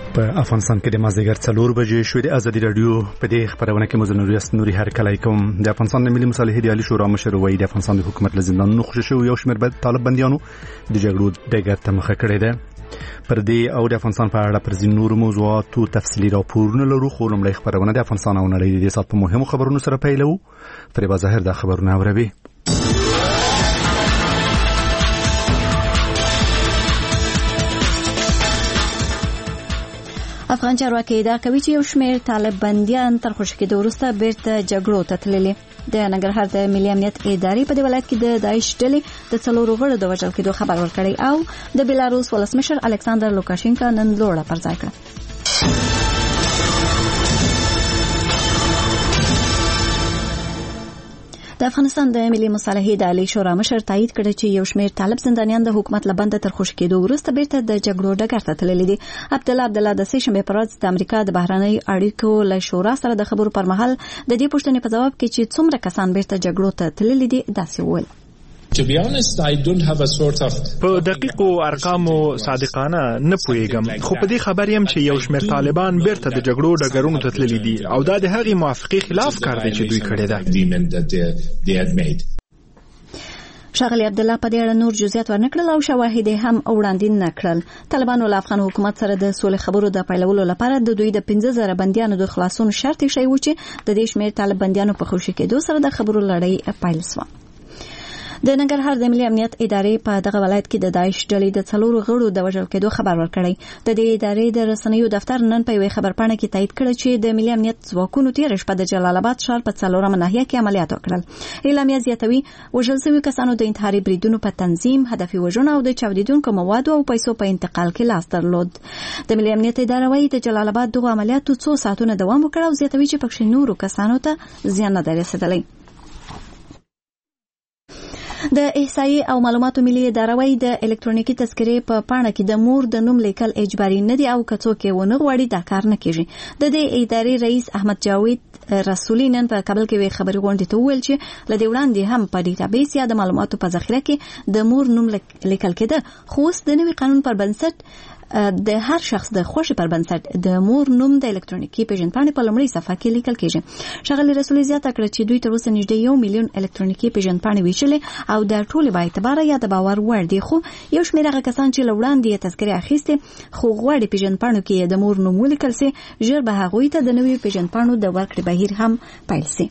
په افغانستان کې د مازدیګر 4 بجې شوې د ازادي رادیو په دې خبرونه کې مزنوریت نوري هرکلی کوم. د افغانستان ملي مصالحې د عالی شورا مشر وایي د افغانستان د حکومت له زندانونو خوشي شوی یو شمېر طالب بنديانو د جګړو ډګر ته مخه کړې ده. پر دې او د افغانستان په اړه پر ځینو نورو موضوعاتو تفصیلي راپورونه لرو، خو لومړی خبرونه د افغانستان او نړۍ د سات په مهمو خبرونو سره پیلو. فریبا ظاهر دا خبرونه اوروي. افغان چارواکي ادعا کوي چې یو شمېر طالب بنديان تر خوشي کېدو وروسته بیرته جګړو ته تللي. د ننګرهار د ملي امنیت ادارې په دې ولایت کې د داعش ډلې د 4 غړو د وژل کېدو خبر ورکړی او د بیلاروس ولسمشر الکساندر لوکاشینکا نن لوړه پر ځای کړه. د افغانستان د ملي مصالحې د عالی شورا مشر تایید کړ چې یو شمېر طالب زندانیان د حکومت لبند تر خوشي کېدو وروسته بیرته د جګړو ډګر ته تللي دي. عبدالله د سشنبه پر ورځ د امریکا د بهرنۍ اړیکو له شورا سره د خبرو پر مهال د دې پوښتنې په جواب کې چې څومره کسان بیرته جګړو ته تللي دي داسې وویل. په دقیقو ارقامو صادقانه نه پوهیږم، خو په دې خبر یم چې یو شمېر طالبان بیرته د جګړو ډګرونو ته تللي دي او دا د هغې موافقې خلاف کار دی چې دوی کړی ده. ښاغلي عبدالله په دې اړه نور جزئیات ورنکړل او شواهد هم وړاندې نه کړل. طالبانو له افغان حکومت سره د سولې خبرو د پیلولو لپاره د دوی د 15,000 بندیانو د خلاصون شرط شوی و چې د دې شمېر طالب بندیانو په خوشي کېدو سره د خبرو لړۍ پیل شوه. د ننګرهار د ملي امنیت ادارې په دغه ولایت کې د داعش ډلې د 4 غړو د وژل کېدو خبر ورکړی. د دې ادارې د رسنیو دفتر نن په یوه خبرپاڼه کې تایید کړ چې د ملي امنیت ځواکونو تیر شپه د جلال آباد ښار په 4مه ناحیه کې عملیات وکړل. اعلامیه زیاتوي وژل شوي کسانو د انتحاري بریدونو په تنظیم، هدفي وژنو او د چاودیدونکو موادو او پیسو په انتقال کې لاس درلود. د ملي امنیت ادارې وايي د جلال آباد دغه عملیاتو 2 ساعتونه دوام وکړ او زیاتوي چې پکې نورو کسانو ته زیان نه رسیدلی. د احصایې او معلوماتو ملي اداره وايي د الکترونیکي تذکرې په پاڼه کې د مور د نوم لیکل اجباري نه دي او که څوک یې ونه غواړي دا کار نه کیږي. د دې ادارې رئیس احمد جاوید رسولي نن په کابل کې وی خبري غونډې ته وویل چې لدې وړاندې هم په ډیټابیس یا د معلوماتو په ذخیره کې د مور نوم لیکل کېده، خو اوس د نوي قانون پر بنسټ د هر شخص د خوښي پر بنسټ د مور نوم د الکترونیکي پیژندپاڼې په لومړۍ صفحه کې لیکل کېږي. ښاغلي رسولي زیاته کړه چې دوی تر اوسه نږدې 1 میلیون الکترونیکي پیژندپاڼې ویشلې او د ټولې با اعتباره یا د باور وړ دي، خو یو شمېر هغه کسان چې له وړاندې یې تذکرې اخیستې خو غواړي پیژندپاڼو کې د مور نوم ولیکل سي، ژر به هغوی ته د نوي پیژندپاڼو د ورکړې بهیر هم پیل سي.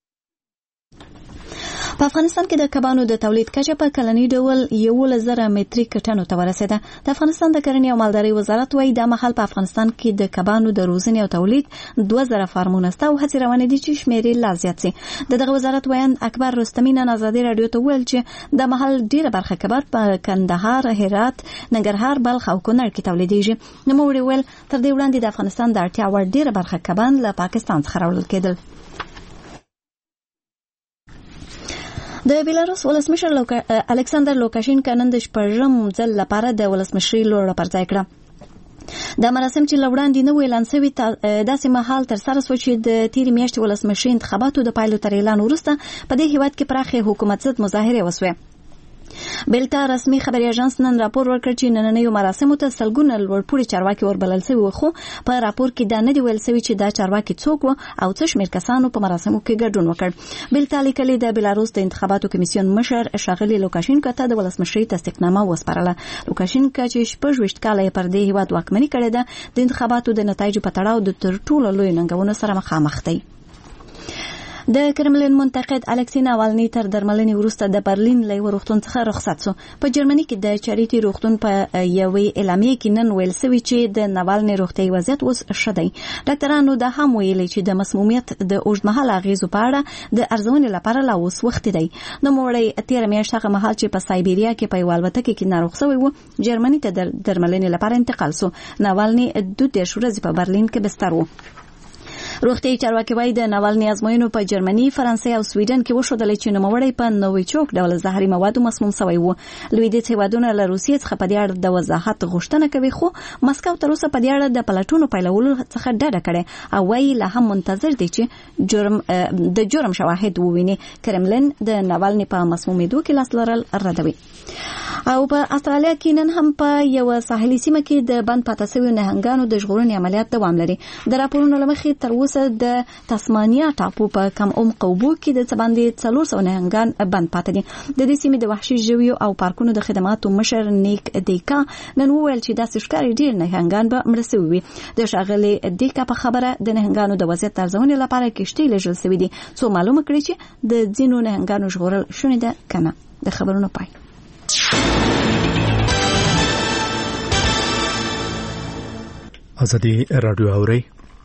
په افغانستان کې د کبانو د تولید کچه په کلنی ډول 11,000 متریک ټنو ته ورسېده. د افغانستان د کرنې او مالدارۍ وزارت وايي د مهال په افغانستان کې د کبانو د روزنې او تولید 2000 فارمونه شته او هڅې روانې دي چې شمېر یې لا زیات شي. دغه وزارت وایي اکبر رستمی نن ازادي رادیو ته ویل چې د مهال ډیره برخه کبان په کندهار، هرات، ننګرهار، بلخ او کونړ کې تولیدېږي. نوموړي ویل تر دې وړاندې د افغانستان د اړتیا وړ ډیره برخه کبان له پاکستان څخه راوړل کېدل. د بیلاروس ولسمشر الکساندر لوکاشینکا نن د 8م ځل لپاره د ولسمشرۍ لوړه پر ځای کړه. دا مراسم چې لوړاندې نه ویلان سوي داسې مهال تر سره شو چې د تیر میاشتې ولسمشرۍ انتخاباتو د پایلو تر اعلان وروسته په دې هیواد کې پراخه حکومت ضد مظاهرې وسوې. بلتا رسمي خبري اژانس نن راپور ورکړ چې نننیو مراسمو ته سلګونه لوړپوړي چارواکي وربلل شوي وو، خو په راپور کې دا نه دی ویل شوی چې دا چارواکي څوک وو او څه شمېر کسانو په مراسمو کې ګډون وکړ. بلتا لیکلي د بیلاروس د انتخاباتو کمیسیون مشر ښاغلي لوکاشینکا ته د ولسمشرۍ تصدیقنامه وسپارله. لوکاشینکا چې 26 کاله یې پر دې هیواد واکمني کړې ده، د انتخاباتو د نتایجو په تړاو د تر ټولو لوی ننګونو سره مخامخ دی. د کرملین منتقد الکسی ناوالني تر درملنې وروسته د برلین له یو روغتون څخه رخصت شو. په جرمني کې د چاریټي روغتون په یوې اعلامیه کې نن ویل شوی چې د ناوالني روغتي وضعیت اوس ښه دی. ډاکټرانو دا هم ویلي چې د مسمومیت د اوږدمهاله اغېزو په اړه د ارزونې لپاره لا اوس وخت دی. نوموړی 13 میاشت هغه مهال چې په سایبیریا کې په یوه الوتکه کې ناروغ شوی و جرمني ته د درملنې لپاره انتقال شو. ناوالني 2 ورځې په برلین کې بستر و. روغتي چارواکي وايي د ناوالني ازموینو په جرمني، فرانسې او سویډن کې وښودل چې نوموړی په نوویچوک ډول زهري موادو مسموم شوی و. لویدیځ هیوادونه له روسیې څخه په دې اړه د وضاحت غوښتنه کوي، خو مسکو تر اوسه په دې اړه د پلټونو پیلولو څخه ډډه کړې او وايي لا هم منتظر دي چې د جرم شواهد وویني. کرملین د ناوالني په مسمومېدو کې لاس لرل ردوي. او په استرالیا کې نن هم په یو ساحلي سیمه کې د بند پاتې شوی نهنګانو د ژغورنې عملیات دوام لري. د راپورونو لمخې تر اوسه د تسمانیا ټاپو په کم عمق اوبو کې د باندې 400 نهنګان بند پاتې دي. د دې سیمې د وحشي ژویو او پارکونو د خدماتو مشر نیک دیکا نن وویل چې داسې ښکاري ډېر نهنګان به مړه شوي وي. د ښاغلي دیکا په خبره د نهنګانو د وضعیت ارزونې لپاره کښتۍ لیږل شوي دي څو معلومه کړي چې د ځینو نهنګانو ژغورل شونې ده که نه. د خبرونو پای. ازادي رادیو اوري.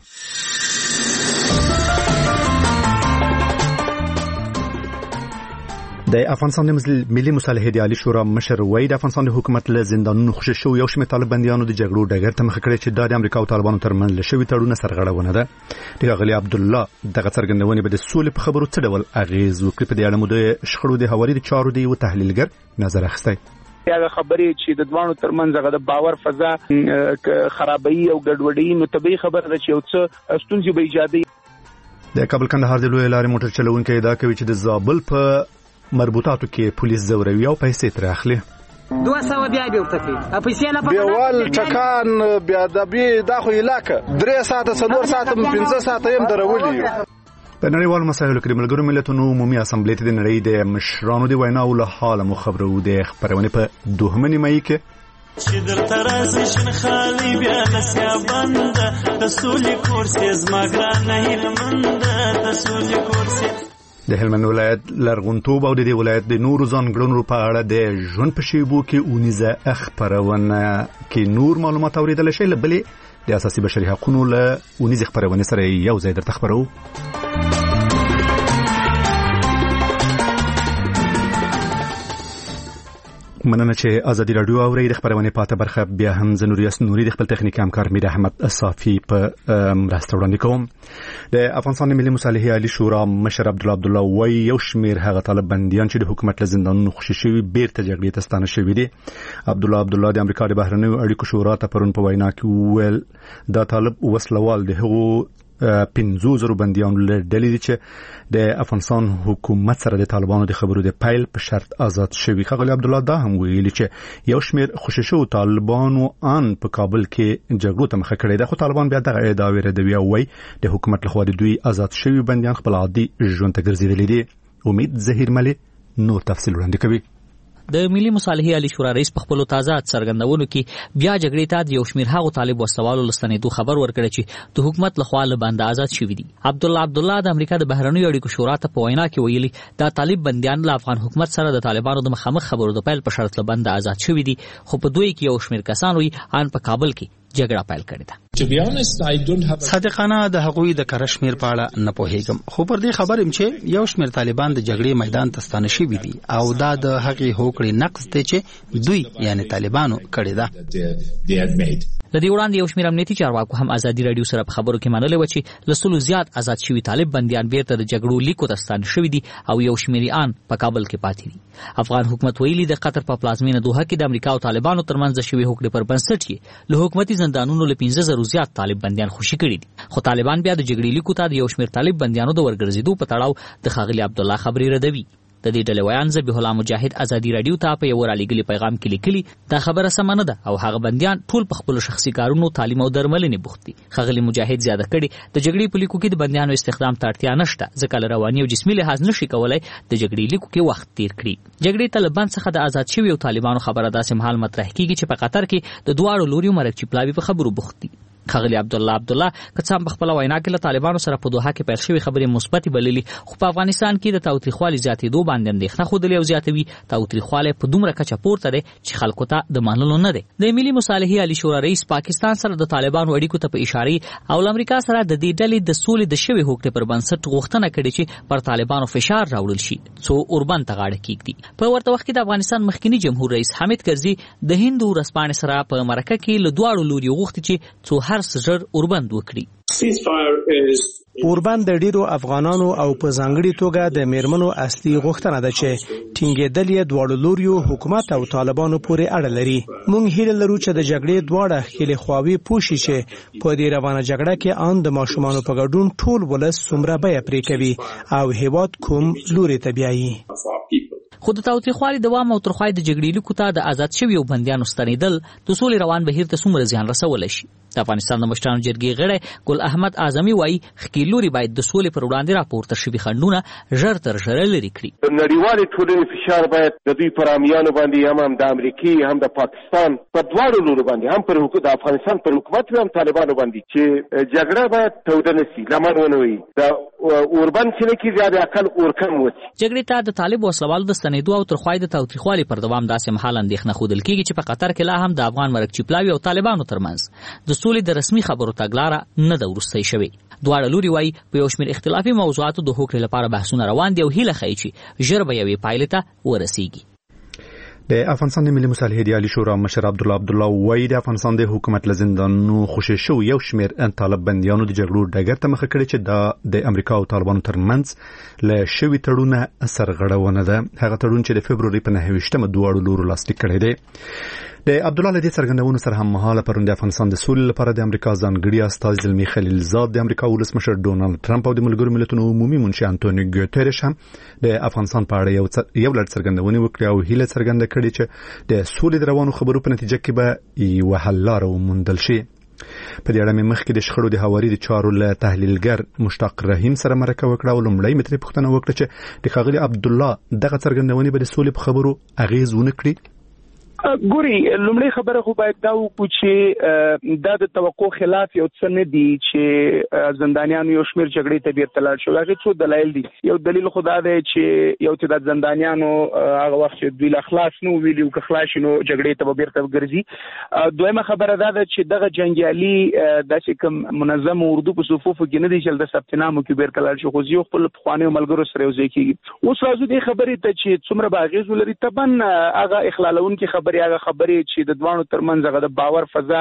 د افغانستان د ملي مصالحې د عالی شورا مشر وای د افغانستان د حکومت له زندانونو خوشی شو یو شمېر طالب بنديانو د جګړو ډګر ته مخ کړی چې د امریکا او طالبانو ترمنځ لشوي تړون سرغړونه ده. د غلي عبد الله دغه څرګندونې به د سولې په خبرو څه ډول اغیز وکړي په دې اړه مو د شخړو د حوالې د چارو دی او تحلیلګر نظر اخیستی. هغه خبرې چې د دوانو ترمنځ هغه د باور فضا خرابوي او ګډوډي نو طبيعي خبره ده چې یو څه ستونزې به ایجادي. د کابل کندهار د لوی لارې موټر چلوونکي دا کوي چې د زابل په مربوطاتو کې پولیس زوروي او پیسې تر اخلي. 200 بیا به ورته پیسې نه پکې دیوال ټکان بیا د بي دا خو علاقه 3 ساعته 4 ساعته 15 ساعته هم درولي. په نړیوالو مسایلو کې د ملګرو ملتونو عمومي اسامبلې ته د نړۍ د مشرانو د ویناو له حاله مو خبرو د خبرونه په دوهمه نیمایي کې چې در ترازی شن خالی بیا لسیا بند د سولې کورسې زماګران نه هلمند د سولې کورسې د هلمند ولایت لرغونتوب او د دې ولایت د نورو ځانګړنو په اړه د ژوند په شیبو کې اونیزه خبرونه کې نور معلومات اوریدل شي لبلې د اساسي بشري حقوقو له اونیزه خبرونه سره یو ځای درته خبرو. مننه چې ازادي رادیو اوري د خبرونه پاته برخه بیا هم زنوریاس نوري د خپل تخنیکی همکار میر احمد صافي په مرسته وړاندې کوم. د افغانستان ملي مصالحې عالی شورا مشر عبد الله وای یو شمیر هغه طالب بنديان چې د حکومت له زندانونو خوشی شوی بیرته جګړې ته ستانه شوی دي. عبد الله د امریکا د بهرنیو اړیکو شورا ته پرون په وینا کې ویل دا طالب وسلوال د هغو 500 بنديانو له ډلې دي چې د افغانستان حکومت سره د طالبانو د خبرو د پایل په شرط آزاد شوی. خغلی عبد الله دا هم ویلي چې یو شمیر خوشی شو طالبانو ان په کابل کې جګړو ته مخه کړی ده خو طالبان بیا دغه ادعا ردوي او وای د حکومت لخوا د دوی آزاد شوی بنديان خپل عادي ژوند ته ګرځیدلي دي. امید زهیر ملي نور تفصیل وړاندې کوي. د ملي مصالحې عالی شورا رئیس په خپل تازه څرګندونو کې بیا جګړې ته د یو شمیر هغو طالب وسوالو لستنېدو خبر ورکړی چې د حکومت لخوا له بند آزاد شوي دي. عبد الله د امریکا د بهرنیو اړیکو شورا ته په وینا کې ویلي دا طالب بنديان له افغان حکومت سره د طالبانو د مخامخ خبرو د پیل په شرط له بند آزاد شوي دي خو په دوی کې یو شمیر کسان وي ان په کابل کې جګړه پیل کړې ده. صادقانه د حقوقي د کرشمیر په اړه نه پوهیږم خو پر دې خبرم چې یو شمیر طالبان د جګړې میدان ته ستانه شوي دي او دا د حقوقي هوکړې نقض دی چې دوی یعنی طالبانو کړی ده. لدی وړاندې یو شمیر امنیتي چارواکو هم ازادي رادیو سره په خبرو کې منلې و چې لسلو زیات آزاد شوي طالب بنديان بیرته د جګړو لیکو ته ستانه شوي دي او یو شمیر ان په کابل کې پاتې دي. افغان حکومت ویلي د قطر په پلازمینه دوحه کې د امریکا او طالبانو ترمنځ شوی هوکړې پر بنسټ کې له حکومتي زندانونو له 15000 زیات طالب بنديان خوشي کړي دي خو طالبان بیا د جګړې لیکو ته د یو شمیر طالب بنديانو د ورګرځېدو په تړاو د خاغلی عبد الله خبري ردوي. د دې ډلې ویان ذبیح الله مجاهد ازادي رادیو ته په یو رالیږلي پیغام کې لیکلي دا خبره سمه نه ده او هغه بنديان ټول په خپل شخصي کارونو تعلیم او درملنې بوخت دي. خاغلی مجاهد زیاده کړي د جګړې په لیکو کې د بنديانو استخدام ته اړتیا نشته ځکه رواني او جسمي لحاظ نشي کولای د جګړې لیکو کې وخت تیر کړي. جګړې طالبان څخه د آزاد شوي او طالبانو خبره داسې مهال مطرح کیږي چې په قطر کې د دواړو لوريو مرګ چپلاوي په خبرو بوخت دي. خاغلی عبد الله کڅام په خپل وینا کې له طالبانو سره په دوحه کې پیل شوی خبرې مثبت بللي خو په افغانستان کې د تاوتریخوالي زیاتېدو باندې اندېښنه خوده او زیاتوي. تاوتریخواله په دومره کچه پورته دی چې خلکو ته د منلو نه دی. د ملي مصالحې عالی شورا رئیس پاکستان سره د طالبانو اړیکو ته په اشاره او امریکا سره د دې ډلې د سولې د شوی هوکړې پر بنسټ غوښتنه کړې چې پر طالبانو فشار راوړل شي څو اوربند ته غاړه کیږي. په ورته وخت کې د افغانستان مخکنی جمهور رئیس حامد کرزي د هند ورسپانې سره په مرکه کې له دواړو لوري غوښتي چې څو هر سجر اوربند وکړي. اوربند د ډیرو افغانانو او په ځانګړي توګه د میرمنو اصلي غوښتنه ده چې ټینګېدل یې دواړو لوریو حکومت او طالبانو پورې اړه لري. موږ هیله لرو چې د جګړې دواړه ښکېلې خواوې پوه شي چې په دې روانه جګړه کې ان د ماشومانو په ګډون ټول ولس څومره بیه پرې کوي او هیواد کوم لوري ته بیایي. خو د تاوتریخوالي دوام او ترخوالي د جګړې لیکو ته د آزاد شویو بندیانو ستنېدل د سولې روان بهیر ته څومره زیان رسولی شي. د افغانستان د مشرانو جرګې غړی ګل احمد اعظمي وایي ښکېل لوري باید د سولې پر وړاندې راپورته شوي خنډونه ژر تر ژره لرې کړي. د نړیوالې ټولنې فشار باید د دوی پر حامیانو باندې هم د امریکې هم د پاکستان په دواړو لورو باندې هم پر د افغانستان پر حکومت هم طالبانو باندې چې جګړه باید توده نه شي، لمن ونه وي، د اوربند چې نه کېږي د اقل اورکم وشي. جګړې ته د طالب وسلوالو د ستنېدو او ترخوالي د تاوتریخوالي پر دوام داسې مهال اندېښنه ښودل کېږي چې په قطر کې لا هم د افغان مرکچي پلاوي او طالبانو ترمنځ د سولې د رسمي خبرو تګلاره نه ده وروستی شوې. دواړه لوري وایي په یو شمېر اختلافي موضوعاتو د هوکړې لپاره بحثونه روان دي او هیله ښیي چې ژر به یوې پایلې ته ورسیږي. د افغانستان د ملي مصالحې د عالی شورا مشر عبدالله وایي د افغانستان د حکومت له زندانونو خوشي شو یو شمېر طالب بندیانو د جګړو ډګر ته مخه کړې چې د امریکا او طالبانو ترمنځ له شوي تړونه سرغړونه ده. هغه تړون چې د فبروري په 29مه دواړو لورو لاسلیک کړی دی. د عبدالله لدی څرګندونو سره هم مهاله پرون د افغانستان د سولې لپاره د امریکا ځانګړي استازي زلمی خلیلزاد، د امریکا ولسمشر ډونالد ټرمپ او د ملګرو ملتونو عمومي منشي انټونیو ګوتریش هم د افغانستان په اړه یو لړ څرګندونې وکړې او هیله څرګنده کړې چې د سولې د روانو خبرو په نتیجه کې به یوه حل لاره وموندل شي. په دې اړه مې مخکې د شخړو د هواري د چارو له تحلیلګر مشتاق رحیم سره مرکه وکړه او لومړی مې ترې پوښتنه وکړه چې د ښاغلي عبدالله دغه څرګندونې به د سولې په خبرو اغیز ونه کړي. ګوري لومړی خبره خو باید دا وکړو چې دا د توقع خلاف یو څه نه دی چې زندانیانو یو شمېر جګړې ته بیرته لاړ شو. هغه څو دلایل دي. یو دلیل خو دا دی چې یو چې د زندانیانو هغه وخت چې دوی له خلاص نو ویلي او که خلاص نو جګړې ته بیرته ګرځي. دویمه خبره دا ده چې دغه جنگیالي داسې کوم منظم اردو په صفوفو کې نه دي چې د ثبتنامو کې بیرته لاړ شي، خو یو خپل پخوانیو ملګرو سره یو ځای کېږي. اوس راځو دې خبرې ته چې څومره به اغېز ولري. طبعا هغه اخلالونکي هغه خبرې چې د دوانو ترمنځ هغه د باور فضا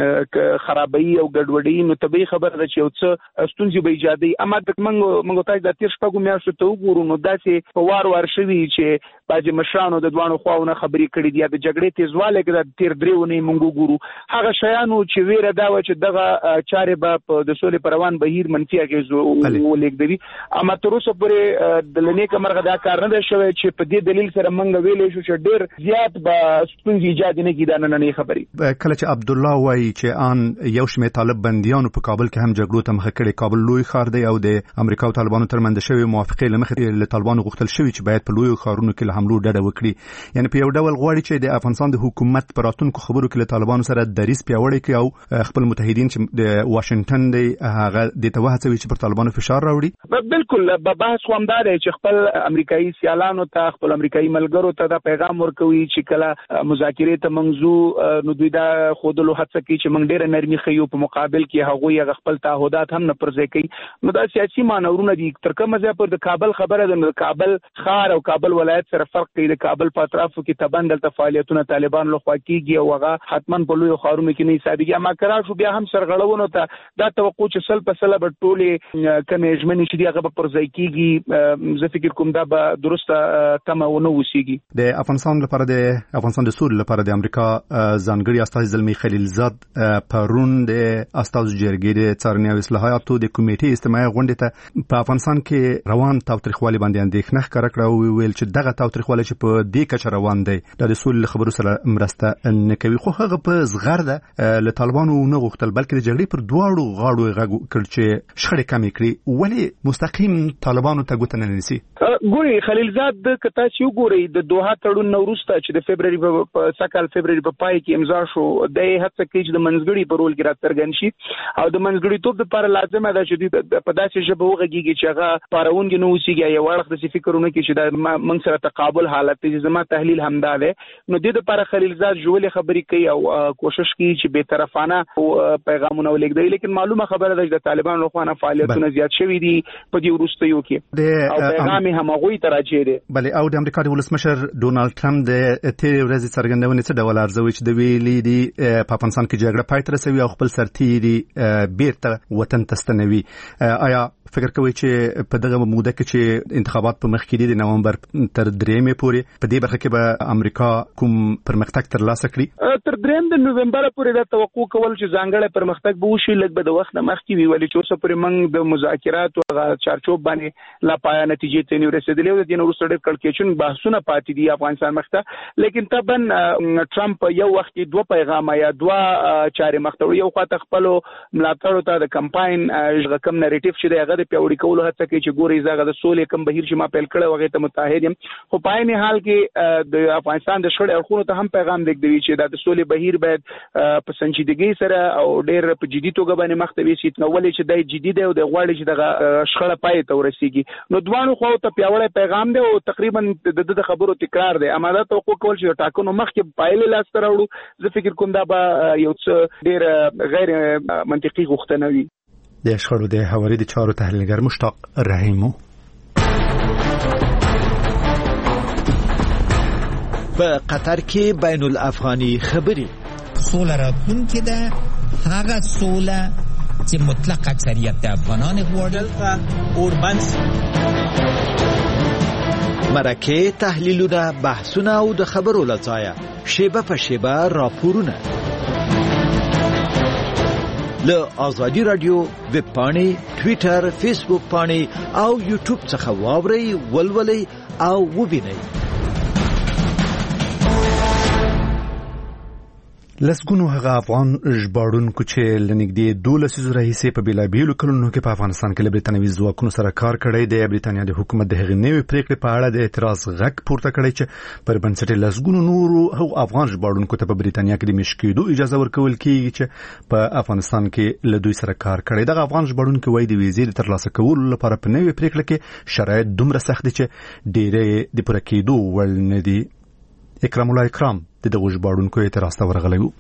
خرابوي او ګډوډي، نو طبيعي خبره ده چې یو څه ستونزې به ایجادي. اما موږ تاسو د تیر شپږو میاشتو ته وګورو نو داسې په وار شوي چې باج مشرانو د دوانو خواونه خبرې کړې دي. د جګړې تیزواله کې د تیر دریونه موږ وګورو هغه شیانو چې ویره دا و چې دغه چارې به د سولې پروان بهیر منفي اغیز ولګوي. اما تر اوسه پورې د لنیکه مرغه دا کار نه شوی چې په دې دلیل سره موږ ویلې شو چې ډېر زیات به ستونزې ایجاد نه کیدانه نه خبرې. کله چې عبدالله وایي چې ان یو شمېر طالب بندیانو په کابل کې هم جګړو ته مخه کړې. کابل لوی ښار دی او د امریکا او طالبانو ترمنځ شوی موافقې له مخې له طالبانو غوښتل شوی چې باید په لوی ښارونو کې له حملو ډډه وکړي. یعنی په یو ډول غواړي چې د افغانستان د حکومت پر راتلونکو خبرو کې له طالبانو سره دریځ پیاوړی کړي او خپل متحدین چې د واشنگټن دی هغه د ته وهڅوي چې پر طالبانو فشار راوړي. بالکل بحث هم دا دی چې خپل امریکایي سیالانو ته خپل امریکایي ملګرو ته دا پیغام ورکوي چې کله مذاکرې ته منځو نو دوی دا خودلو هڅه کوي چې موږ ډېر نرمي خيو په مقابل کې هغه خپل تعهدات هم نه پرځای کوي. نو دا سیاسي مانورونه دي. تر کومه ځای پر د کابل خبره ده، د کابل ښار او کابل ولایت سره فرق کوي. د کابل په اطرافو کې تبندل فعالیتونه طالبان لخوا کیږي او هغه حتمان په لوی ښارونو کې نه حسابيږي. اما کرا شو بیا هم سرغړونو ته دا توقع چې سل په سل به ټولې کمې ژمنې چې هغه په پرځای کیږي. زه فکر کوم دا به درسته تمه ونه وسیږي. د افغانستان لپاره د افغانستان د سولې لپاره د امریکا ځانګړي استازي زلمی خلیلزاد پرون د استازو جرګې د څارنې او اصلاحاتو د کمیټې استماعي غونډې ته په افغانستان کې روان تاوتریخوالي باندې اندېښنه ښکاره کړه او ویل چې دغه تاوتریخوالي چې په دې کچه روان دی د سولې خبرو سره مرسته نه کوي. خو هغه په زغرده له طالبانو نه غوښتل بلکې د جګړې پر دواړو غاړو غږ کړ چې شخړې کمې کړي. ولې مستقیم طالبانو ته ګوته نه نیسي؟ ګوري خلیلزاد کته چې وګوري د دوحه تړون نوروسته چې د فبروري په سکهال فبروري په پای کې امضا شو د هڅه کوي چې د منځګړي په رول کې راڅرګند شي او د منځګړیتوب لپاره لازمه ده چې په داسې ژبه وغږیږي چې هغه پارونګ نه وسیږي. یو وخت د فکرونه کې چې د منځ سره تقابل حالت دي. زما تحلیل همدا ده. نو د لپاره خلیلزاد جوړې خبرې کوي او کوشش کوي چې به طرفانه پیغامونه ولګي. لیکن معلومه خبره ده چې د طالبانو لخوا فعالیتونه زیات شوي دي په دې وروستیو کې او پیغام هم هغوی ته راځي دي. بله او د امریکا د ولسمشر ډونالد ټرمپ د تیر ورځې څرګندونې څه ډول ارزوي چې د ویلي دي په افغانستان کې جګړه پای ته رسوي او خپل سرتیري بیرته وطن ته ستنوي. آیا فکر کوي چې په دغه موده کې چې انتخابات په مخ کې دي د نومبر تر 3 پورې په دې برخه کې به امریکا کوم پرمختګ ترلاسه کړي؟ تر 3 د نوومبر پورې دا توقع کول چې ځانګړی پرمختګ به وشي لږ به د وخت نه مخکې وي، ولې چې اوسه پورې موږ د مذاکراتو هغه چارچوب باندې لا پایه نتیجې ته نه رسېدلې او د دې وروسته ډېر کړکېچن بحثونه پاتې دي افغانستان مخته. لیکن طبعا ټرمپ یو وخت کې 2 پیغام یا 2 چارې مخته یو خاطر خپل ملاتړو ته د کمپاین رقم نریټیو چې دغه د پیوړی کولو هڅه کوي چې ګوري زغه د سولې کم بهیر چې ما پیل کړو هغه ته متحد یم، خو په عین حال کې د افغانستان د شخړې اړخونو ته هم پیغام لیکدوي چې د سولې بهیر باید په سنجیدګۍ سره او ډېر په جدي توګه باندې مخته وي نو ولې چې د جدي دی او د غواړي چې د شخړه پای ته ورسیږي. نو دوانو خو ته پیوړی پیغام دی او تقریبا د خبرو تکرار دی. اما دا توقع کول چې ټاکنو مخکې پایلې لاس ته راوړو زه فکر کوم دا به یو څه ډېر غیر منطقي غوښتنه وي. د شخړو د هواري د چارو تحلیلګر مشتاق رحیمو په قطر کې بین الافغاني خبري سوله راتلونکې ده، هغه سوله چې مطلق اکثریت د افغانان غواړي. اوربنس مرکه تحلیلونه بحثونه او د خبرو لځایه شیبه په شیبه راپورونه له آزادی رادیو ویب پاڼې، ټویټر، فیسبوک پاڼې او یوټیوب څخه واورئ، ولولئ او وبینئ. لسګونو هغه افغان ژباړونکو چې لنګدې 12 راهیسې په بیلابیلو کلونو کې په افغانستان کې له برتانوي ځواکونو سره کار کړی دی، برتانیا د حکومت د هغې نوې پریکړې په اړه د اعتراض غږ پورته کړی چې پر بنسټ لسګونو نورو هغو افغان ژباړونکو ته په برتانیا کې د مېشت کېدو اجازه ورکول کېږي چې په افغانستان کې له دوی سره کار کړی. دغه افغان ژباړونکي وایي د ویزې د ترلاسه کولو لپاره په نوې پریکړه کې شرایط دومره سخت دي چې ډېری د پوره کېدو وړ نه دي. اکرام الله اکرام دغه ژباړونکو اعتراض ته ورغلی و.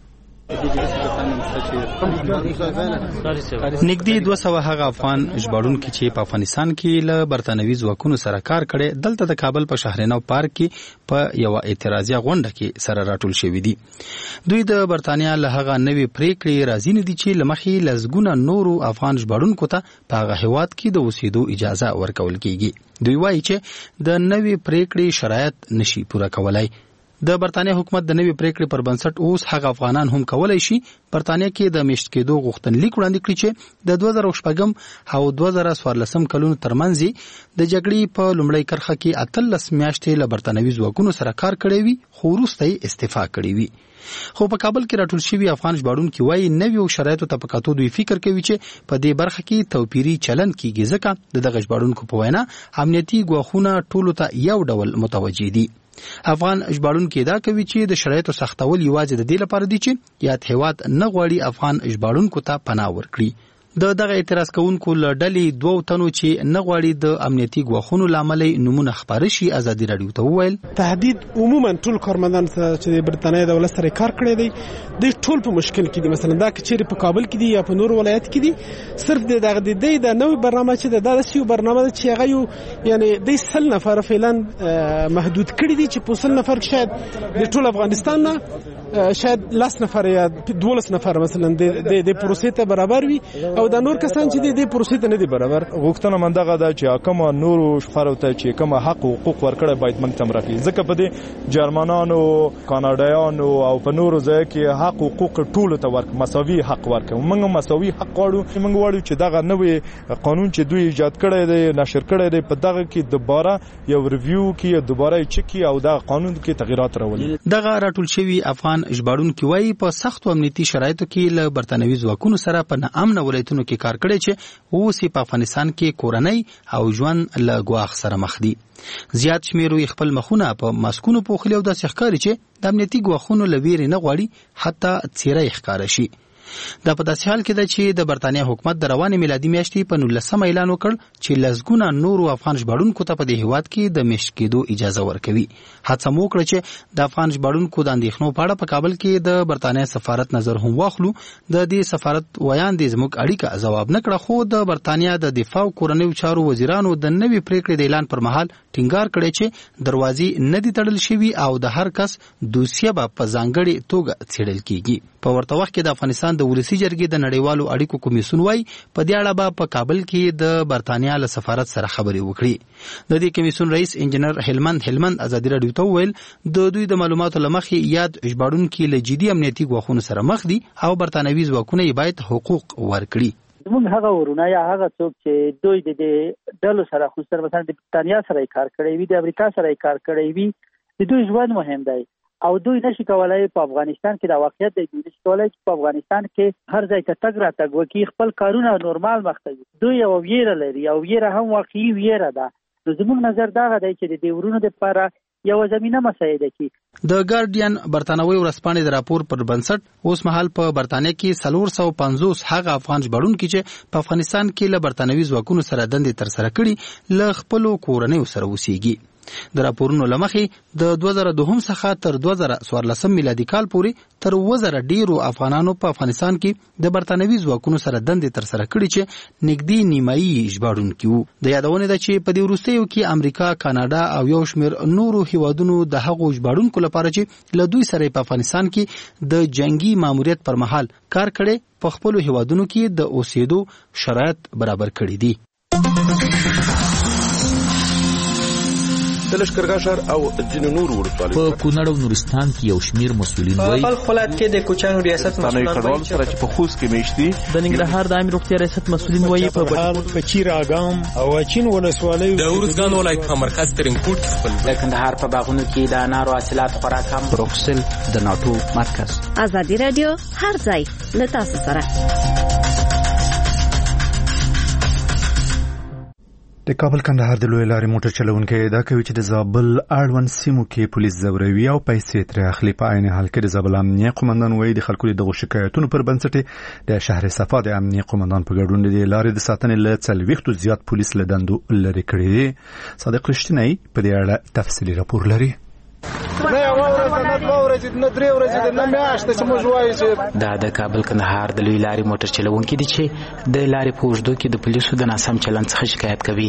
نږدې 200 هغه افغان ژباړونکي چې په افغانستان کې له برتانوي ځواکونو سره کار کړي دلته د کابل په شهرنو پارک کې په یو اعتراضي غونډه کې سره راټول شوي دي. دوی د برتانیا له هغه نوې پریکړې راضي نه دي چې لمخې لزګونه نورو افغان ژباړونکو ته په هغه هیواد کې د اوسېدو اجازه ورکول کیږي. دوی وایي چې د نوې پریکړې شرایط نشي پوره کولای. د برتانیا حکومت د نوې پریکړې پر بنسټ اوس هغه افغانان هم کولای شي برتانیا کې د میشت کېدو غوښتنلیک وړاندې کړي چې د 2014 او 2014 کلونو ترمنځ د جګړې په لومړۍ کرخه کې 18 میاشتې له برتانوي ځواکونو سره کار کړی وي، خو وروسته یې استعفا کړې وي. خو په کابل کې راټول شوي افغان ژباړونکي وایي نویو شرایطو ته په کتو دوی فکر کوي چې په دې برخه کې توپیري چلن کیږي، ځکه د دغه ژباړونکو په وینا امنیتي ګواښونه ټولو ته یو ډول متوجه دي. افغان ژباړونکي دا کوي چې د شرایطو سختول یوازې د دې لپاره دي چې یاد هیواد نه غواړي افغان ژباړونکو ته پناه ورکړي. دغه اعتراض کوونکو له ډلې 2 تنو چې نه غواړي د امنیتي ګواښونو لامل نمونه خبره شي ازادي رادیو ته وویل تهدید عموما ټول کارمندان چې د برتانیې دولت سره کار کړی دی د ټول په مشکل کې دي. مثلا دا چې په کابل کې دي یا په نور ولایت کې دي، صرف د نوې برنامه چې د داسې برنامه چې هغه یو یعنی د 100 نفر فعلا محدود کړی دي چې په 100 نفر کې شاید د ټول افغانستان نه شاید 10 نفر یا 12 نفر مثلا د پروسې ته برابر وي او د نور کسان چې د پروسې ته نه دي برابر. غوښتنه مندغه ده چې کومه نورو شخړو ته چې کومه حق او حقوق ورکړي باید موږ تم راکړي، ځکه په دې جرمنانو، کاناډایانو او په نورو ځای کې حق او حقوق ټول ته ورک مساوي حق ورکړي. موږ مساوي حق غواړو. موږ غواړو چې دغه نوې قانون چې دوی ایجاد کړی دی نشر کړی دی په دغه کې دوباره یو ریویو کې دوباره چکی او دغه قانون کې تغیرات راولي. دغه راټول شوی افغان ژباړونکي وایي په سختو امنیتي شرایطو کې له برتانوي ځواکونو سره په ناامن ولایتونو کې کار کړی چې اوس په افغانستان کې کورنۍ او ژوند له ګواښ سره مخ دي. زیات شمیر خپل مخونه په ماسکونو پوښلي او داسې ښکاري چې د امنیتي ګواښونو له ویرې نه غواړي حتی څیره یې ښکاره شي. دا په داسې حال کې ده چې د برتانیا حکومت د روانې میلادي میاشتې په 19 اعلان وکړ چې لسګونه نورو افغان ژباړونکو ته په دې هیواد کې د میشت کېدو اجازه ورکوي. هڅه مو وکړه چې د افغان ژباړونکو د اندېښنو په اړه په کابل کې د برتانیا سفارت نظر هم واخلو. د دې سفارت ویاندې زموږ اړیکه ځواب نه کړه، خو د برتانیا د دفاع او کورنیو چارو وزیرانو د نوې پریکړې د اعلان پر مهال ټینګار کړی چې دروازې نه دي تړل شوي او د هر کس دوسیه به په ځانګړې توګه څېړل کیږي. په ورته وخت کې د افغانستان د ولسی جرګې د نړیوالو اړیکو کمیسیون وايي په دې اړه به په کابل کې د برتانیا له سفارت سره خبرې وکړي. د دې کمیسیون رئیس انجنیر هلمند ازادي راډیو ته وویل د دوی د معلوماتو لمخې یاد ژباړونکي له جدي امنیتي ګواښونو سره مخ دي او برتانوي ځواکونه یې باید حقوق ورکړي. زموږ هغه ورونه یا هغه څوک چې دوی د ډلو سره خصوصا مثلا د برتانیا سره کار کړی وي د امریکا سره کار کړی وي د دوی ژوند مهم دی او دوی نشي کولای په افغانستان کې د واقعیت دی دوی نشي کولای چې په افغانستان کې هر ځای ته تګ راتګ وکړي خپل کارونه نورمال مخته دوی یو ویره لري او ویره هم واقعي ویره ده. نو زموږ نظر دا دی چې د دې ورونو لپاره یو زمينه مساعده کی. د ګارډین برتانوي ورځپاڼې د راپور پر بنسټ اوس مهال په برتانیا کې 450 هغه افغان ژباړونکي چې په افغانستان کې له برتانوي ځواکونو سره دندې ترسره کړي له خپل کورنۍ سره اوسېږي. د راپورونو لمخې د 2002 څخه تر 2014 میلادي کال پورې تر 2000 ډیرو افغانانو په افغانستان کې د برتانوي ځواکونو سره دندې ترسره کړي چې نږدې نیمایي ژباړونکي وو. د یادونه ده چې په دې وروستیو کې امریکا، کاناډا او یو شمېر نورو هیوادونو د هغو ژباړونکو لپاره چې له دوی سره په افغانستان کې د جنگي ماموریت پر مهال کار کړي په خپل هیوادونو کې د اوسېدو شرایط برابر کړي دي. د لشکرګاه او ځینو نورو ولسوالیو په کونړ او نورستان کې یو شمیر مسؤلین وایي په خپلات کې د کوچانو ریاست مسؤلین وایي چې په خوست کې میشتي د ننګرهار د عامه روغتیا ریاست مسؤلین وایي په بهار په چیر اګام او چین ولسوالیو د ورزګان ولایت په مرکز ترینکوټ خپل د کندهار په باغونو کې د انارو حاصلات خوراک هم بروکسل د ناتو مرکز. ازادي رادیو هر ځای له تاسو سره. د کابل کندهار د لوی لارې موټر چلونکي دا کوي چې د زابل اړوند سیمو کې پولیس زوروي او پیسې ترې اخلي. په عین حال کې د زابل امنیه قومندان وایي د خلکو دغه شکایتونو پر بنسټ د شهر صفا د امنیه قومندان په ګډون د لارې د ساتنې له 40 زیات پولیس له دندو لري کړي. صادق رښتینی په دې اړه تفصیلي راپور لري. دا د کابل کندهار د لوی لارې موټر چلونکي دي چې د لارې په اوږدو کې د پولیسو د ناسم چلند څخه شکایت کوي.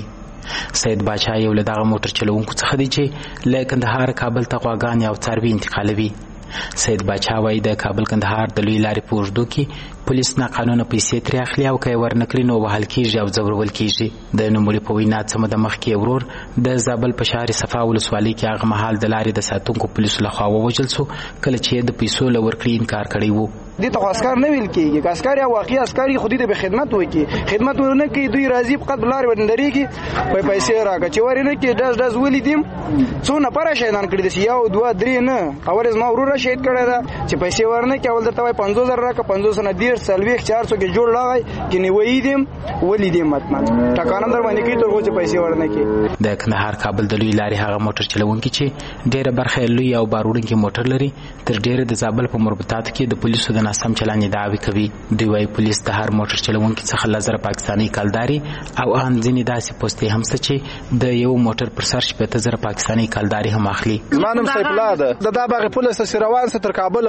سید باچا یو له دغه موټر چلونکو څخه دی چې له کندهار کابل ته غواګانې او څاروي انتقالوي. سید باچا وایي د کابل کندهار د لوی لارې په اوږدو کې پولیس ناقانونه پیسې ترې اخلي او که یې ورنکړي نو وهل کېږي او ځورول کېږي. د نوموړي په وینا څه موده مخکې ورور د زابل په شهر صفا ولسوالۍ کې هغه مهال د لارې د ساتونکو پولیسو لخوا ووژل سو کله چې د پیسو له ورکړې انکار کړی و. دې ته عسكر نه ویل کېږي که عسكر یا واقعي عسكر خو دې به خدمت وکړي خدمت ورنه کوي دوی راځي په قد لارې وندريږي په پیسې راکړي چې ورنه کې داس ولیدم څو نفر شهیدان کړي دي یو دوه درې نه اول ما ورور شهید کړی دا چې پیسې ورنه کې اول درته 50000 راکړه 500 نه ډیر سلويخ 400 کې جوړ لاغی کې نیوي دیم ولیدم متمن ټکانم در باندې کې ترغه چې پیسې ورنه کې. د کندهار کابل د لوی لارې هغه موټر چلونکي چې ډیره برخه لوی او باروړونکي موټر لري تر ډیره د زابل په مربوطاتو کې د پولیسو د ناسم چلند دعوی کوي. دوی وايي پولیس د هر موټر چلونکي څخه لزر پاکستاني کالداري او ان ځینې داسې پوسټې هم څه چې د یو موټر پر سر 70,000 پاکستاني کالداري هم اخلي. زمانم سیف الله ده د باغ پولیس سره روان ست تر کابل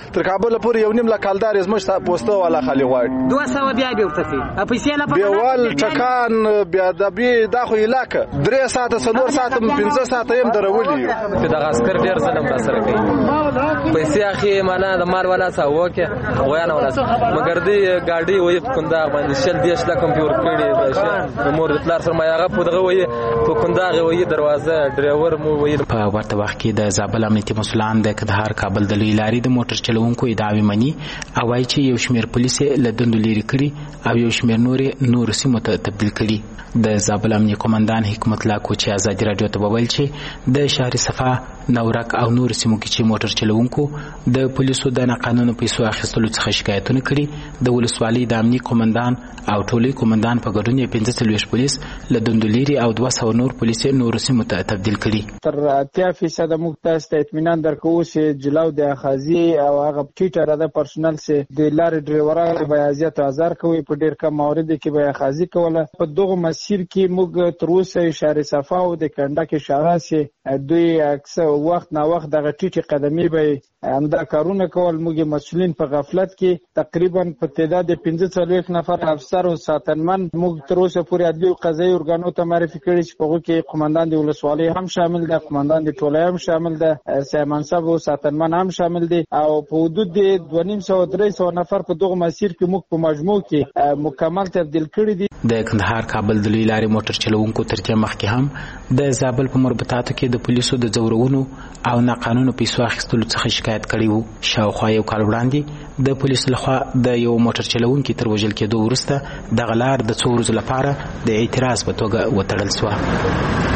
پورې یو نیم لا کالداري زموږ پوسټو والا خالي غواړي 200 بیا به وتفي پیسې نه په ول ټکان بیا د بي د خو علاقه 3 ساعته 4 ساعته 15 ساعته هم درولي چې د عسكر ډیر ظلم را سره کوي پیسې اخی معنا د مال ولا څه وکه غویا نه ولا مگر دی ګاډي وې په کنده باندې شل دیش لا کمپیوټر کړي د مور د پلار سره ما هغه په دغه وې په کنده وې دروازه ډرایور مو وې. په ورته وخت کې د زابل امنیتي مسؤلان د کندهار کابل د لوی لارې د موټر چلونکو ادعاوې مني او وايي چې یو شمېر پولیس له دندو لري کړي او یو شمېر نور سیمو ته تبدیل کړي. د زابل امنیتي قومندان حکمت الله کوچي ازادي رادیو ته وویل چې د شهر صفا نورک او نور سیمو کې چې موټر چلونکو د پولیسو د ناقانونه پیسو اخیستلو څخه شکایتونه کړي د ولسوالۍ د امنیتي قومندان او ټولي قومندان په ګډون 15 پولیس له دندوليري او 200 نور پولیس نور سیمو ته تبدیل کړي. تر 80% موږ تاسو ته اطمینان درکو چې جلاو د اخاذي او هغه ټیټر د پرسونل سي د لارې ډرایورانو به ازیات هزار کوي په ډیر کم موارد کې به اخاذي کوله. په دغه مسیر کې موږ تر اوسه شهر صفا او د کنده کې شغاسي دوی اکثر وخت نه وخت دغه ټیټي قدمي به همدا کارونه کول. موږ مسؤلین په غفلت کې تقریبا په تعداد 15 نفر افسر او ساتنمن موږ تر اوسه پورې عدلي او قضایي ارګانو ته معرفي کړي چې په هغه کې قومندان د ولسوالۍ هم شامل دي قومندان د ټولۍ هم شامل دي سیمانصب او ساتنمن هم شامل دي او په حدود 250-300 نفر په په دغه مسیر کې موږ په مجموع کې مکمل تبدیل کړی دي. د کندهار کابل د لوی لارې موټر چلوونکو تر دې مخکې هم د زابل په مربوطاتو کې د پولیسو د ځورونو او ناقانونه پیسو اخیستلو څخه شکایت کړی وو. شاوخوا یو کال وړاندې د پولیسو لخوا د یو موټر چلوونکي تر وژل کېدو وروسته دغه لار د څو ورځو لپاره د اعتراض په توګه وتړل شوه.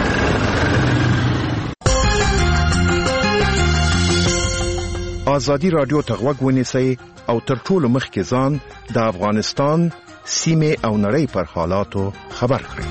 ازادي رادیو ته غوږ ونیسئ او تر ټولو مخکې ځان د افغانستان سیمې او نړۍ پر حالاتو خبر کړئ.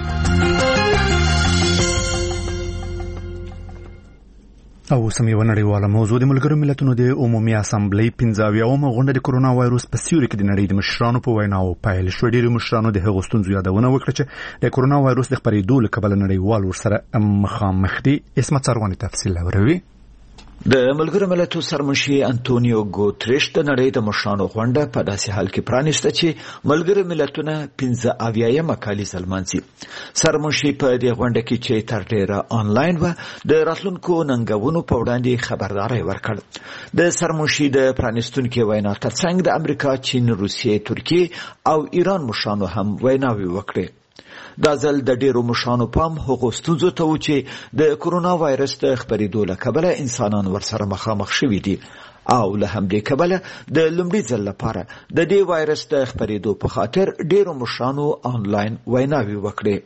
او سم یو نړیواله موضوع د ملګرو ملتونو د عمومي اسامبلې 15مه غونډه د کرونا وایروس په سیوري کې د نړۍ د مشرانو په ویناو پیل شو. ډېری مشرانو د هغو ستونزو یادونه وکړه چې د کرونا وایروس د خپرېدو له کبله نړیوال ورسره مخامخ دي. اسمت څرغونې تفصیل لري. د ملګرو ملتونو سرمنشي انټونیو ګوتریش د نړۍ د مشرانو غونډه په داسې حال کې پرانیسته چې ملګرو ملتونه 15مه کالیزه لمانځي. سرمنشي په دې غونډه کې چې تر ډیره آنلاین و د راتلونکو ننګونو په وړاندې خبرداري ورکړ. د سرمنشي د پرانیستونکو وینا ترڅنګ د امریکا، چین، روسیې، ترکیه او ایران مشرانو هم ویناوي وکړي. دا ځل د ډیرو مشرانو پام هغو ستونزو ته و چې د کرونا وایرس د خپرېدو له کبله انسانان ورسره مخامخ شوي دي او له همدې کبله د لومړي ځل لپاره د دې وایرس د خپرېدو په خاطر ډیرو مشرانو آنلاین ویناوي وکړي.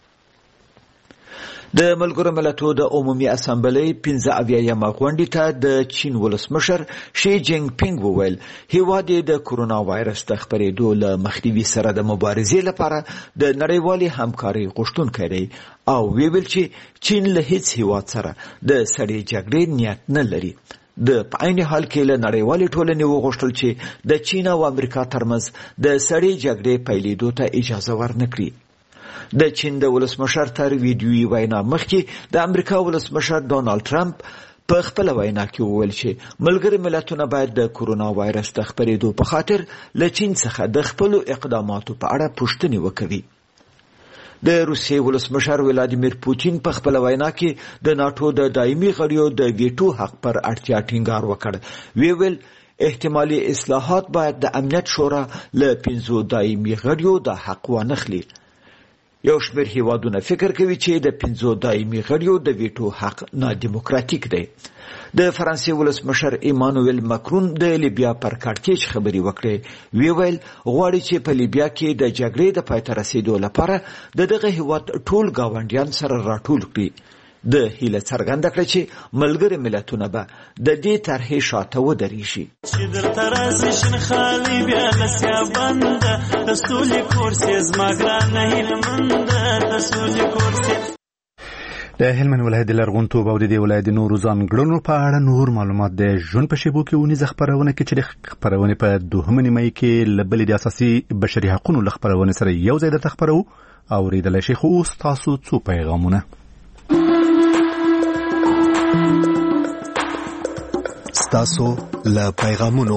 د ملګرو ملتونو د عمومي اسامبلې 15مه غونډې ته د چین ولسمشر شي جینګ پینګ وویل هیواد د کرونا وایرس د خپرېدو له مخنیوي سره د مبارزې لپاره د نړیوالې همکارۍ غوښتونکی دی او ویل چې چین له هیڅ هیواد سره د سړې جګړې نیت نه لري. د عین حال کې له نړیوالې ټولنې وغوښتل چې د چین او امریکا ترمنځ د سړې جګړې پیلېدو ته اجازه ورنکړي. د چین د ولسمشر تر ویډیویي وینا مخکې د امریکا ولسمشر ډونالد ټرمپ په خپل وینا کې وویل چې ملګري ملتونه باید د کرونا وایرس د خپرېدو په خاطر له چین څخه د خپل اقداماتو په اړه پوښتنې وکوي. د روسیې ولسمشر ولادیمیر پوتین په خپل وینا کې د ناتو د دایمي غړیو د ویټو حق پر اړتیا ټینګار وکړ. ویل احتمالي اصلاحات باید د امنیت شورا له 15 دایمي غړیو د حق وانخلي. یو شمېر هیوادونه فکر کوي چې د 15 دایمي غړیو د ویټو حق نادیموکراتیک دی. د فرانسې ولسمشر ایمانوئل ماکرون د لیبیا پر کړکېچ خبرې وکړې. ویل غواړي چې په لیبیا کې د جګړې د پای ته رسیدو لپاره دغه هیواد ټول گاونډیان سره راټول کړي. د هیله څرګنده کړه چې ملګري ملتونه به د دې طرحې شاته ودرېږي. چې درته راځي شین خالي بیا لسیا بنده د سولې کورسې زما ګرانه هیلمنده د سولې کورسې. د هلمند ولایت د لرغونتوب او د دې ولایت د نورو ځانګړنو په اړه نور معلومات د ژوند په شیبو کې ونیزه خپرونه کې چې د خپرونې په 2 نیمه کې له بلې د اساسي بشري حقوقو له خپرونې سره یو ځای درته خپرو. اورېدلی شئ. خو اوس تاسو څو پیغامونه ستاسو له پیغامونو.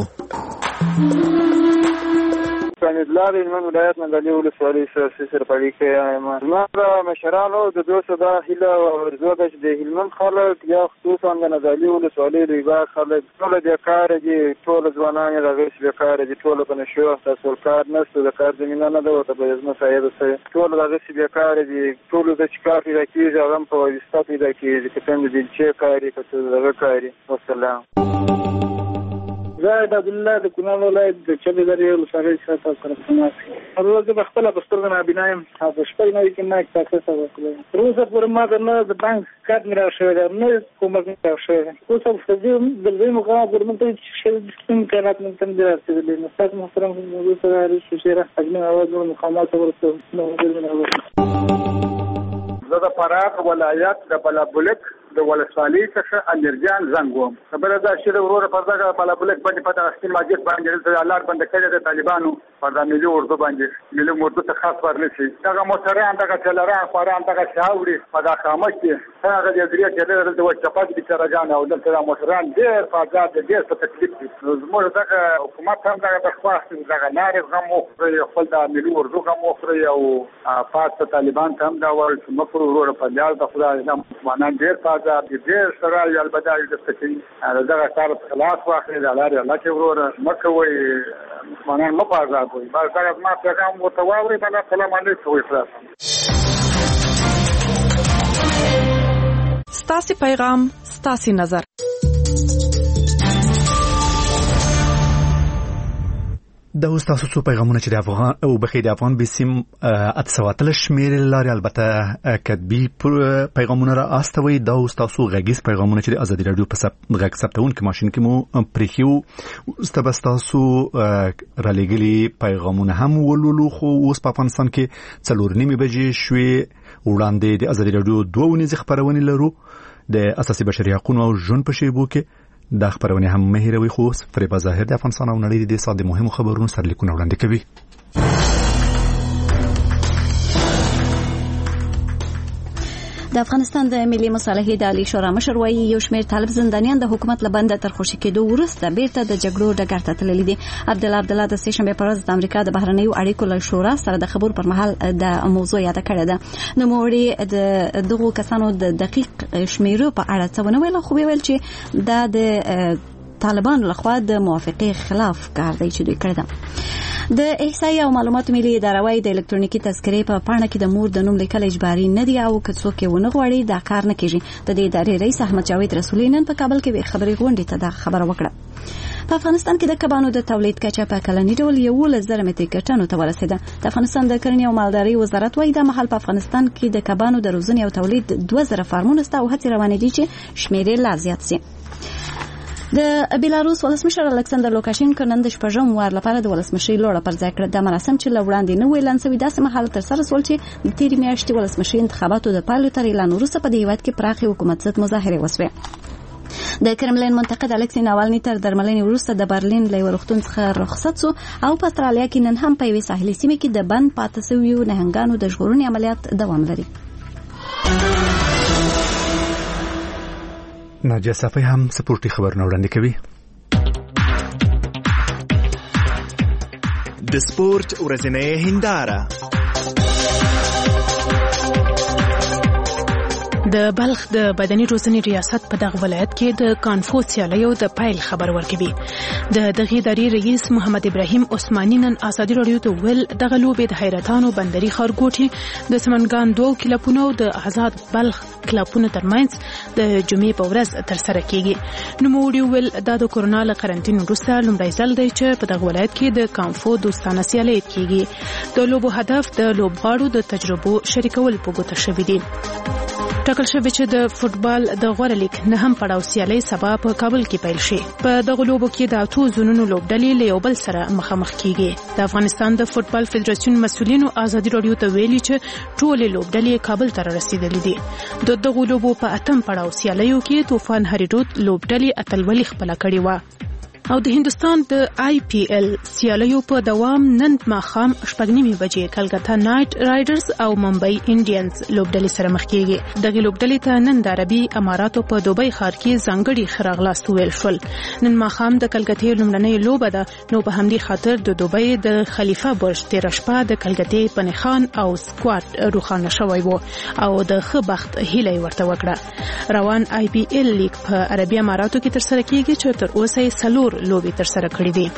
سمیدلار هلمند ولایت ننګلي ولسوالۍ سره اړیکه یم. زما د مشرانو د دوی دا هیله او ارزو ده چې د هلمند خلک یا خصوصا د ننګلي ولسوالۍ لویبار خلک ټول بیکاره دي، ټول ځوانان یې دغسې بیکاره دي، ټول په نشو تاسو کار نشته، د کار زمینه نه ده ورته به مسایب سره ټول دغسې بیکاره دي. ټول د چې کار پیدا کېږي هغه هم په واسطه پیدا کېږي که څنګه د دلچې کار یې که څه دغه کار یې. والسلام. زه د عبدالله د کونړ ولایت د چبې درې ولسوالۍ څخه تاسو سره خدمت کوم. زه به خپله په سترګو نابینا یم او په شپږ نوي کې ما تاسس وکړی. تر اوسه پورې ما ته نه د بانک کارت مې راشوی دی، نه کومک مې راشوی دی. اوس هم د دې مقام پورې موږ ته چې امکانات موږ ته نه دي رسېدلي. نو تاسو محترم موضوع سره اړیکې شیره اجمل اواز نور مقامات ورسره. زه د فراه ولایت د بلابلک د ولسوالۍ څخه امیرجان زنګ وم. خبره دا چې د وروره پر دغه بلابلک باندې په دغه سیمه مسجد باندې د لار بند کړی د طالبانو په د ملي اردو باندې ملي اردو ته خاص ورنشي. دغه موټران دغه چلران خوران دغه شاوري په دغه خامه کې هغه د درې کې د وچپات بیچارهګان او دغه موټران ډېر فاجعه ډېر په تکلیف دي. زموږ دغه حکومت هم دغه تخواست دغه لارې غم وخوري، خپل د ملي اردو غم وخوري او پات طالبان هم دا وایي چې مکر وروره په دیال د خدای نام مسلمانان ډېر فاجعه ډېر سره البته د سکین دغه کار خلاص واخلي د لارې الله کې وروره مکوي مسلمانان مو په عذاب وي دا ما پیغام ورته واوري دا سلام علیکم وي خلاص ستاسو پیغام ستاسو نظر دا اوس تاسو څو پیغامونه چې د افغان او بخې د افغان بسیم اتسواتل شمیر لاري البته کتبي پیغامونه را استوي دا اوس تاسو غږیز پیغامونه چې د ازادي رادیو په غږ ثبتون کې ماشين کې مو پریخیو استبستاسو را لګلي پیغامونه هم ولولو خو اوس په افغانستان کې 4:30 بجې شوي وړاندې د ازادي رادیو 2 ونیز خبرونه لرو د اساسي بشري حقوقو او ژوند په شیبو کې دا خبرونه هم مهیروي خو فریبا ظاهر د افغانستان او نړۍ د ساده مهمو خبرونو سرلیکونه وړاندې کوي. د افغانستان د ملي مصالحې د عالی شورا مشر وايي یو شمېر طالب زندانیان د حکومت لبنده تر خوشي کېدو وروسته بیرته د جګړو ډګر ته تللي دي. عبدالله د سهشنبه پر ورځ د امریکا د بهرنیو اړیکو له شورا سره د خبرو پر مهال د موضوع یاد کړه ده. نو موري د دغو کسانو د دقیق شمیرو په اړه څه ونه ویل خو ویل چې دا د طالبانو لخوا د موافقې خلاف کار دی چې دوی کړی ده. د احصایې او معلوماتو ملي اداره وايي د الکترونیکي تذکرې په پاڼه کې د مور د نوم لیکل اجباري نه دي او که څوک یې ونه غواړي دا کار نه کیږي. د دې ادارې رئیس احمد جاوید رسولي نن په کابل کې خبري غونډې ته دا خبره وکړه. په افغانستان کې د کبانو د تولید کچه په کلنی ډول 11,000 متریک ټنو ته ورسېده. د افغانستان د کرنې او مالدارۍ وزارت وايي د مهال په افغانستان کې د کبانو د روزنې او تولید 2000 فارمونه شته او هڅې روانې دي چې شمیرې لا زیات شي. د بیلاروس ولسمشر الکساندر لوکاشینکو نن د شپږم وار لپاره د ولسمشرۍ لوړه پر ځای کړه. د مراسم چې لوړاندې نه ویلان سوي داسې مهال تر سره سول چې د تیرې میاشتې ولسمشرۍ انتخاباتو د پایلو تر اعلان وروسته په دې هیواد کې پراخې حکومت ضد مظاهرې وسوې. د کرملین منتقد الکسی ناوالني تر درملنې وروسته د برلین له روغتون څخه رخصت شو او په استرالیا کې نن هم په یوې ساحلي سیمه کې د بند پاتې شویو نهنګانو د ژغورنې عملیات دوام لري. ناجیه صافی هم سپورټي خبرونه وړاندې کوي. د سپورت ورځنۍ هنداره د بلخ د بدني روزنې ریاست په دغه ولایت کې د کانفوس سیالیو د پایل خبر ورکوي. د دغه ادارې رئیس محمد ابراهیم عثماني نن ازادي رادیو ته ویل دغه لوبې د حیرتانو بندري خارګوټي د سمنګان 2 کلبونو د آزاد بلخ کلبونو ترمنځ د جمعې په ورځ تر سره کیږي. نو موږ ویل د کورونا له قرنټین وروسته لومړی ځل دی چې په دغه ولایت کې د کانفو دوستانه سیالي کیږي. د لوبو هدف د لوبغاړو د تجربو شریکول په ګوته شوی دی. ټاکل شوی چې د فوتبال د غوړه لیګ نه هم پړاو سیالي سبا په کابل کې پیل شي. په دغه لوبو کې د اتو زونونو لوبډلې له یو بل سره مخامخ کیږي. د افغانستان د فوتبال فدراسیون مسؤلینو ازادي رادیو ته ویلي چې ټول لوبډلې کابل ته رسیدلې دي. د دغه لوبو په اتم پړاو سیالیو کې طوفان هریدوت لوبډلې اتلولي خپل کړې و. او د هندستان د آی پی ایل سیالیو په دوام نن ماښام 8:30 بجې کلکتا نایټ رایډرز او ممبئی انډینز لوبډلې سره مخ کیږي. دغه لوبډلې ته نن د عربي اماراتو په دوبۍ ښار کې ځانګړي خراغلاست ویل شول. نن ماښام د کلکتې لومړنۍ لوبه ده. نو په همدې خاطر د دوبۍ د خلیفه برج تیر شپه د کلکتې پنخان او سکواډ روښانه شوی وو او د ښه بخت هیله ورته وکړه. روان آی پی ایل لیګ په عربي اماراتو کې تر سره کیږي چې تر اوسه یې سلور لوبي تر سره کړې دي.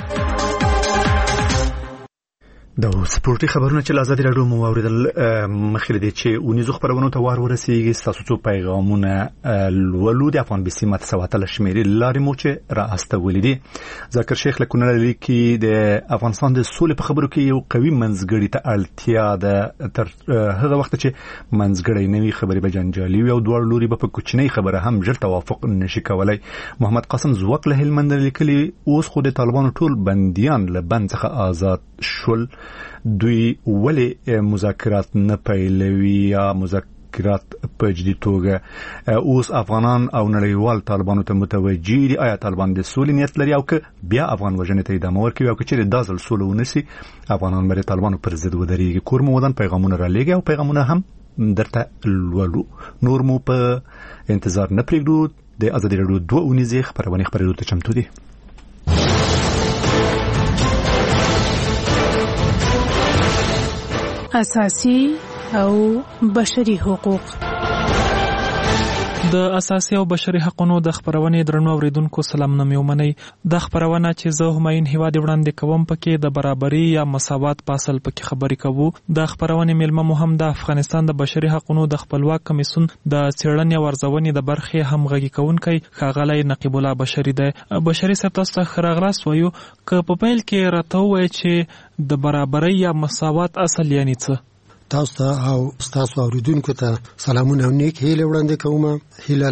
د سپورتي خبرونه چې آزادي رادیو مو اوریدل مخکې دي چې ونیزو خبرونه ته وار ورسیږي. تاسو ته پیغامونه لولو د افغان بيسي مت سواتل شمیرې لارې مو چې را استولې دي. ذکر شیخ لکونه لیکي د افغانستان د سولې په خبرو کې یو قوي منځګړی ته اړتیا ده. تر هغه وخت چې منځګړی نوي خبرې به جنجالي وي او دوه لوري به په کوچنۍ خبره هم ژر توافق نشي کولای. محمد قاسم زوق له هلمند لیکلي اوس خو د طالبانو ټول بنديان له بند څخه آزاد شول. دوی ولې مذاکرات نه پیلوي یا مذاکرات په جدي توګه اوس افغانان او نړیوال طالبانو ته متوجي دي؟ آیا طالبان د سولې نیت لري او که بیا افغان وژنې ته ادامه ورکوي او که چیرې دا ځل سوله ونسي افغانان به د طالبانو پر ضد ودرېږي؟ کور مو ودان پیغامونه را لېږي او پیغامونه هم درته لولو. نور مو په انتظار نه پرېږدو. د ازادي رادیو 2 اونیزې خبرونه خبرېدو ته چمتو دي. اساسي او بشري حقوق د اساسي او بشري حقوقو د خبرونې درنو اوریدونکو سلامونه مې ومنئ. د خبرونه چې زه همایون هیواد وړاندې کوم پکې د برابرۍ یا مساوات په اصل پکې خبرې کوو. د خبرونې میلمه مو هم د افغانستان د بشري حقوقو د خپلواک کمیسیون د څېړنې او ارزونې د برخې همغږي کوونکی ښاغلی نقیب الله بشري دی. بشري صاحب تاسو ته ښه راغلاست وایو. که په پیل کې راته ووایئ چې د برابرۍ یا مساوات اصل یعنې څه؟ تاسو ته او تاسو اوریدونکو ته سلامونه او نیک هیله وړاندې کوم. هیله